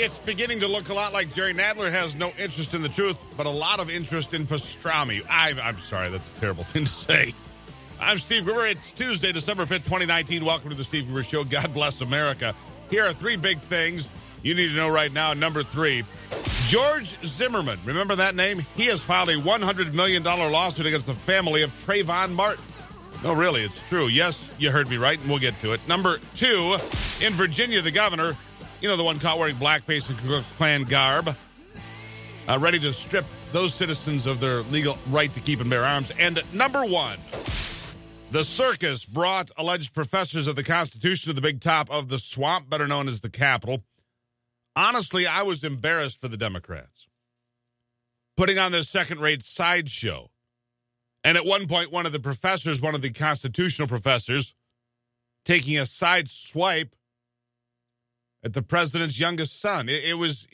It's beginning to look a lot like Jerry Nadler has no interest in the truth, but a lot of interest in pastrami. I'm sorry, that's a terrible thing to say. I'm Steve Gruber. It's Tuesday, December 5th, 2019. Welcome to the Steve Gruber Show. God bless America. Here are three big things you need to know right now. Number three, George Zimmerman. Remember that name? He has filed a $100 million lawsuit against the family of Trayvon Martin. No, really, it's true. Yes, you heard me right, and we'll get to it. Number two, in Virginia, the governor, you know, the one caught wearing blackface and Ku Klux Klan garb, ready to strip those citizens of their legal right to keep and bear arms. And number one, the circus brought alleged professors of the Constitution to the big top of the swamp, better known as the Capitol. Honestly, I was embarrassed for the Democrats putting on this second-rate sideshow. And at one point, one of the professors, one of the constitutional professors, taking a side swipe at the president's youngest son. It was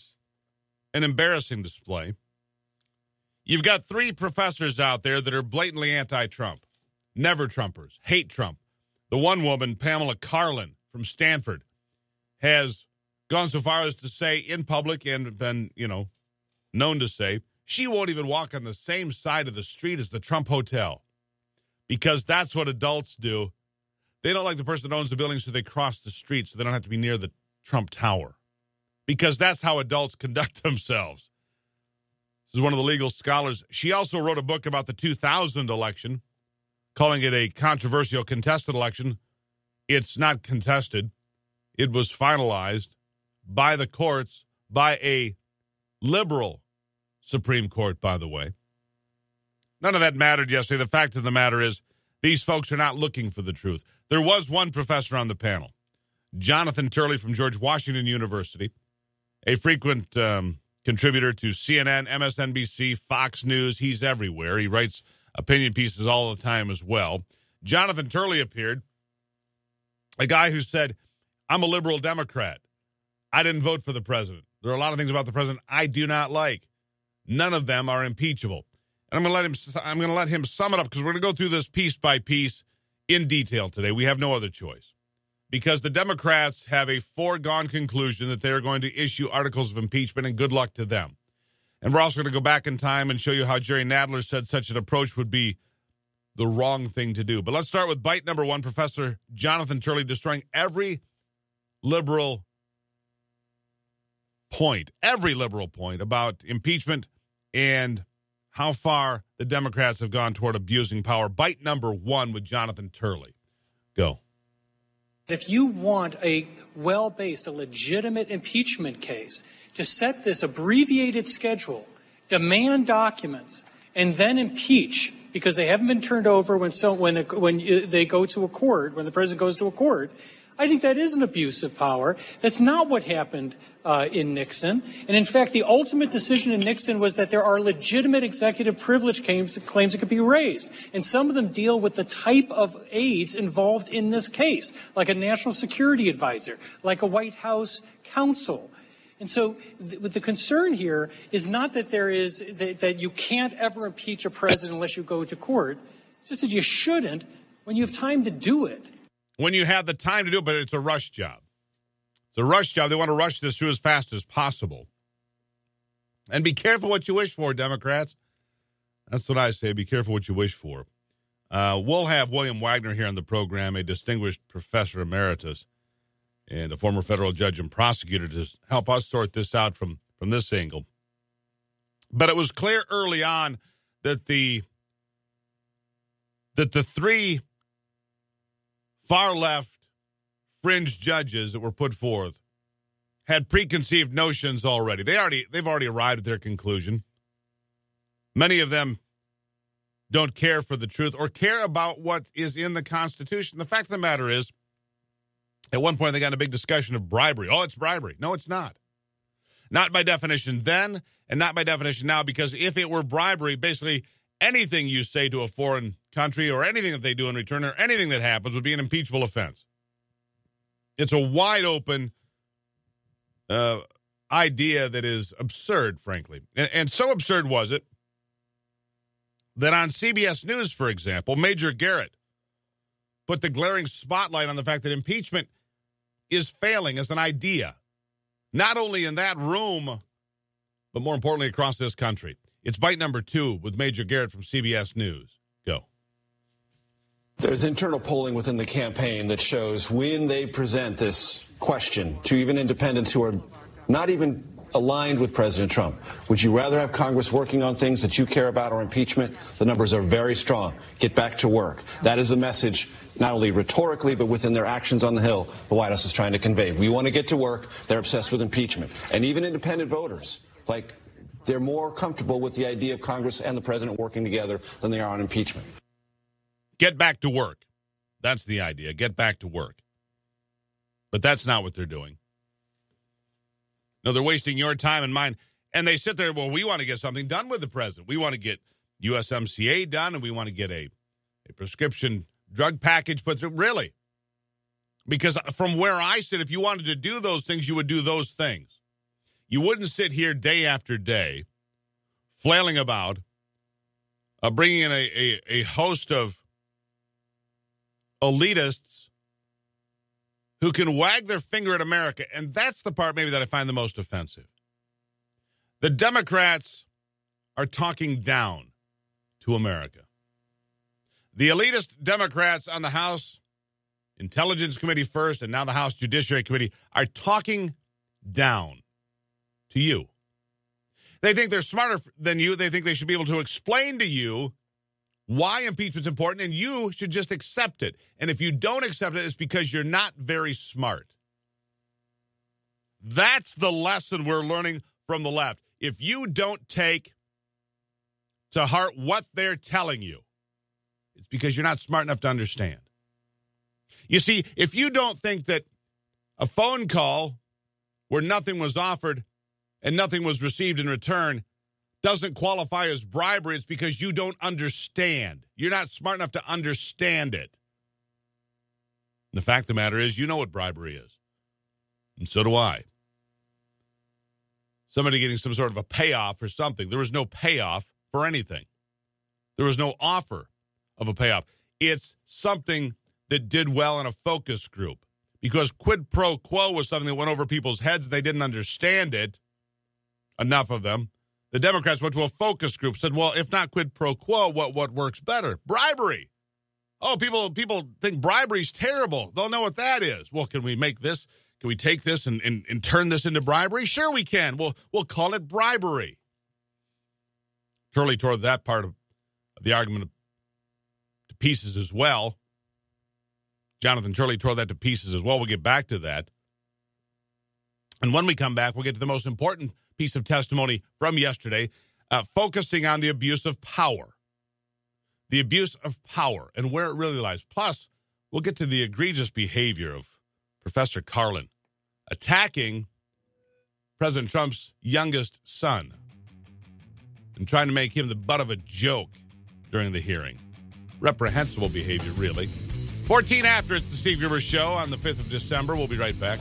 an embarrassing display. You've got three professors out there that are blatantly anti-Trump, never Trumpers, hate Trump. The one woman, Pamela Karlan from Stanford, has gone so far as to say in public and been, known to say, she won't even walk on the same side of the street as the Trump Hotel because that's what adults do. They don't like the person that owns the building, so they cross the street so they don't have to be near the Trump Tower because that's how adults conduct themselves. This is one of the legal scholars. She also wrote a book about the 2000 election, calling it a controversial contested election. It's not contested. It was finalized by the courts, by a liberal Supreme Court, by the way. None of that mattered yesterday. The fact of the matter is these folks are not looking for the truth. There was one professor on the panel, Jonathan Turley from George Washington University, a frequent contributor to CNN, MSNBC, Fox News. He's everywhere. He writes opinion pieces all the time as well. Jonathan Turley appeared, a guy who said, I'm a liberal Democrat. I didn't vote for the president. There are a lot of things about the president I do not like. None of them are impeachable. And I'm going to let him sum it up because we're going to go through this piece by piece in detail today. We have no other choice because the Democrats have a foregone conclusion that they are going to issue articles of impeachment, and good luck to them. And we're also going to go back in time and show you how Jerry Nadler said such an approach would be the wrong thing to do. But let's start with bite number one, Professor Jonathan Turley destroying every liberal point about impeachment and how far the Democrats have gone toward abusing power. Bite number one with Jonathan Turley. Go. If you want a well-based, a legitimate impeachment case, to set this abbreviated schedule, demand documents, and then impeach because they haven't been turned over when they go to a court, when the president goes to a court, I think that is an abuse of power. That's not what happened in Nixon. And in fact, the ultimate decision in Nixon was that there are legitimate executive privilege claims that could be raised. And some of them deal with the type of aides involved in this case, like a national security advisor, like a White House counsel. And so the concern here is not that that you can't ever impeach a president unless you go to court. It's just that you shouldn't when you have time to do it. When you have the time to do it, but it's a rush job. It's a rush job. They want to rush this through as fast as possible. And be careful what you wish for, Democrats. That's what I say. Be careful what you wish for. We'll have William Wagner here on the program, a distinguished professor emeritus and a former federal judge and prosecutor, to help us sort this out from this angle. But it was clear early on that the three far-left fringe judges that were put forth had preconceived notions already. They've already arrived at their conclusion. Many of them don't care for the truth or care about what is in the Constitution. The fact of the matter is, at one point they got in a big discussion of bribery. Oh, it's bribery. No, it's not. Not by definition then, and not by definition now, because if it were bribery, basically anything you say to a foreign country or anything that they do in return or anything that happens would be an impeachable offense. It's a wide open idea that is absurd, frankly. And so absurd was it that on CBS News, for example, Major Garrett put the glaring spotlight on the fact that impeachment is failing as an idea. not only in that room, but more importantly across this country. It's Bite number 2 with Major Garrett from CBS News. Go. There's internal polling within the campaign that shows when they present this question to even independents who are not even aligned with President Trump, would you rather have Congress working on things that you care about or impeachment? The numbers are very strong. Get back to work. That is a message not only rhetorically, but within their actions on the Hill, the White House is trying to convey. We want to get to work. They're obsessed with impeachment. And even independent voters, they're more comfortable with the idea of Congress and the president working together than they are on impeachment. Get back to work. That's the idea. Get back to work. But that's not what they're doing. No, they're wasting your time and mine. And they sit there, well, we want to get something done with the president. We want to get USMCA done, and we want to get a prescription drug package put through. Really? Because from where I sit, if you wanted to do those things, you would do those things. You wouldn't sit here day after day flailing about, bringing in a host of elitists who can wag their finger at America. And that's the part maybe that I find the most offensive. The Democrats are talking down to America. The elitist Democrats on the House Intelligence Committee first and now the House Judiciary Committee are talking down to you. They think they're smarter than you. They think they should be able to explain to you why impeachment's important, and you should just accept it. And if you don't accept it, it's because you're not very smart. That's the lesson we're learning from the left. If you don't take to heart what they're telling you, it's because you're not smart enough to understand. You see, if you don't think that a phone call where nothing was offered and nothing was received in return doesn't qualify as bribery, it's because you don't understand. You're not smart enough to understand it. The fact of the matter is, you know what bribery is. And so do I. Somebody getting some sort of a payoff for something. There was no payoff for anything. There was no offer of a payoff. It's something that did well in a focus group. Because quid pro quo was something that went over people's heads. They didn't understand it. Enough of them. The Democrats went to a focus group, said, well, if not quid pro quo, what works better? Bribery. Oh, people think bribery's terrible. They'll know what that is. Well, can we make this? Can we take this and turn this into bribery? Sure we can. We'll call it bribery. Turley tore that part of the argument to pieces as well. Jonathan Turley tore that to pieces as well. We'll get back to that. And when we come back, we'll get to the most important piece of testimony from yesterday, focusing on the abuse of power. The abuse of power and where it really lies. Plus, we'll get to the egregious behavior of Professor Carlin attacking President Trump's youngest son and trying to make him the butt of a joke during the hearing. Reprehensible behavior, really. 14 after, it's the Steve Gruber Show on the 5th of December. We'll be right back.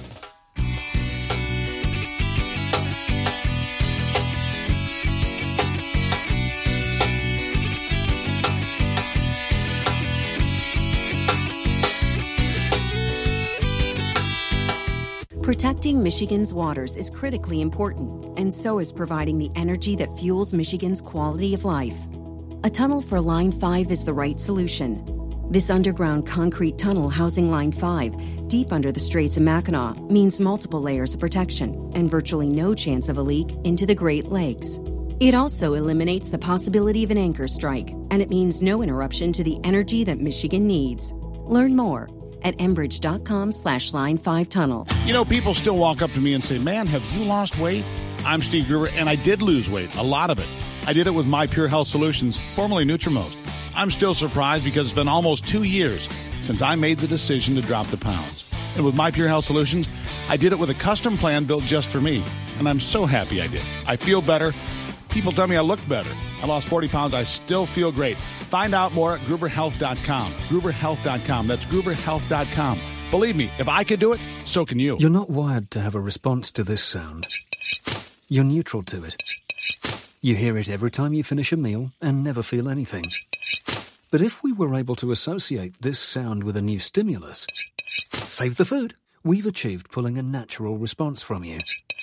Protecting Michigan's waters is critically important, and so is providing the energy that fuels Michigan's quality of life. A tunnel for Line 5 is the right solution. This underground concrete tunnel housing Line 5, deep under the Straits of Mackinac, means multiple layers of protection and virtually no chance of a leak into the Great Lakes. It also eliminates the possibility of an anchor strike, and it means no interruption to the energy that Michigan needs. Learn more at Enbridge.com/Line5Tunnel. You know, people still walk up to me and say, man, have you lost weight? I'm Steve Gruber, and I did lose weight, a lot of it. I did it with My Pure Health Solutions, formerly Nutrimost. I'm still surprised because it's been almost 2 years since I made the decision to drop the pounds. And with My Pure Health Solutions, I did it with a custom plan built just for me. And I'm so happy I did. I feel better. People tell me I look better. I lost 40 pounds. I still feel great. Find out more at GruberHealth.com. GruberHealth.com. That's GruberHealth.com. Believe me, if I could do it, so can you. You're not wired to have a response to this sound. You're neutral to it. You hear it every time you finish a meal and never feel anything. But if we were able to associate this sound with a new stimulus, save the food, we've achieved pulling a natural response from you.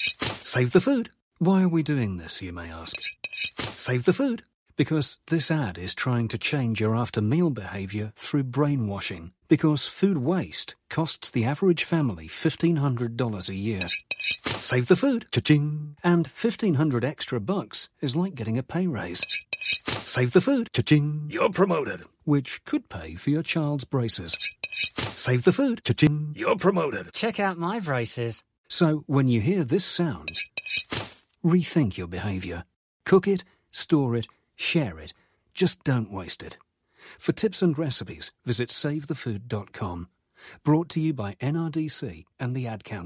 Save the food. Why are we doing this, you may ask? Save the food. Because this ad is trying to change your after-meal behavior through brainwashing. Because food waste costs the average family $1,500 a year. Save the food. Cha-ching. And $1,500 extra bucks is like getting a pay raise. Save the food. Cha-ching. You're promoted. Which could pay for your child's braces. Save the food. Cha-ching. You're promoted. Check out my braces. So when you hear this sound, rethink your behavior. Cook it, store it, share it. Just don't waste it. For tips and recipes, visit SaveTheFood.com. Brought to you by NRDC and the Ad Council.